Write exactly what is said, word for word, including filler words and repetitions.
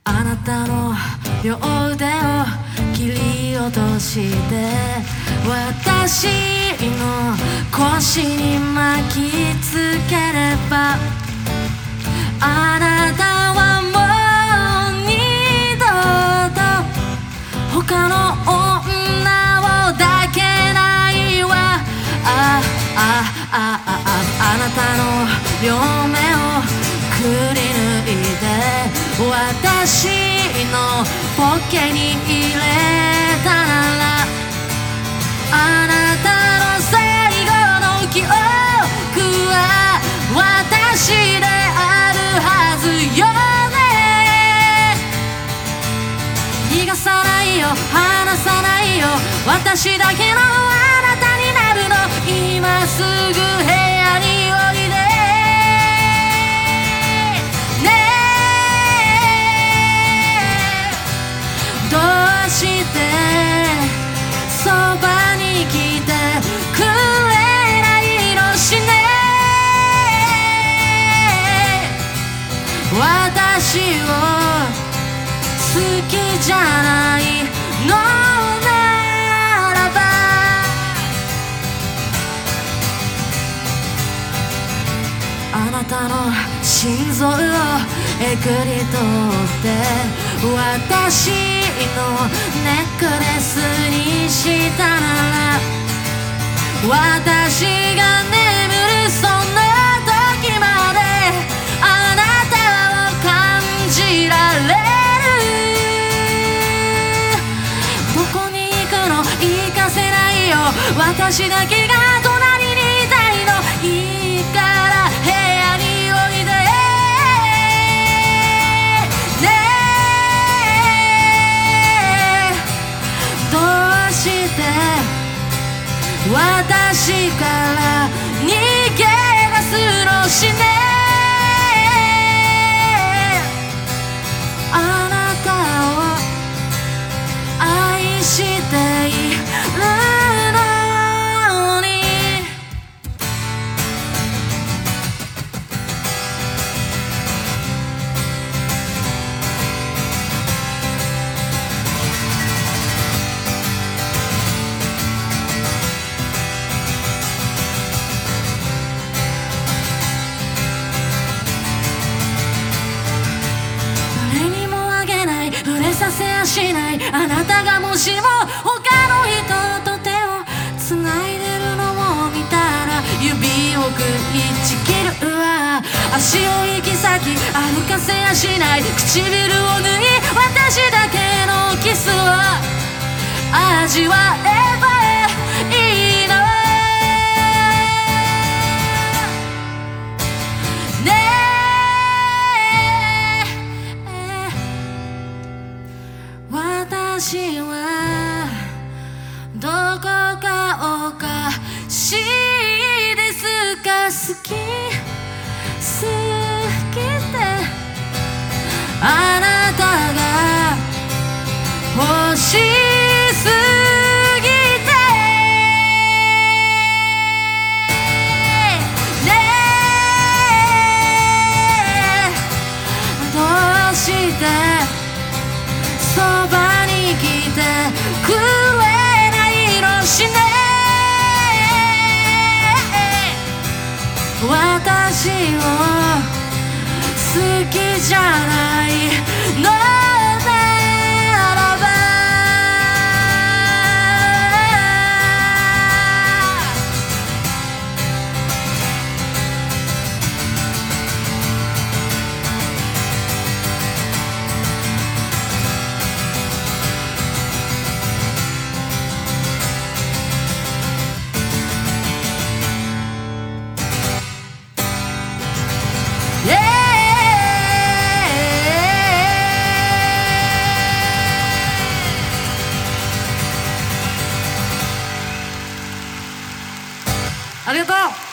あなたの両腕を切り落として私の腰に巻きつければあなたはもう二度と他の女を抱けないわ。ああああああなたの両目をくり抜いて私のポッケに入れたならあなたの最後の記憶は私であるはずよね。逃がさないよ離さないよ私だけのあなたになるの。今すぐ部屋においでしてそばに来てくれないのしね。私を好きじゃないのならばあなたの心臓をえぐり取って私のネックレスにしたなら私が眠るその時まであなたを感じられる。どこに行くの行かせないよ私だけが隣にいたいの。いいから部屋においで私から逃げ出すのしね。あなたを愛しているのに触れさせやしないあなたがもしも他の人と手をつないでるのを見たら指をくいちぎるわ。足を行き先歩かせやしない唇を縫い私だけのキスを味わえばいいの私はどこかおかしいですか。好き好きであなたが欲しすぎてねえどうしてそばに来てくれないのしね。私を好きじゃないのならばありがとう。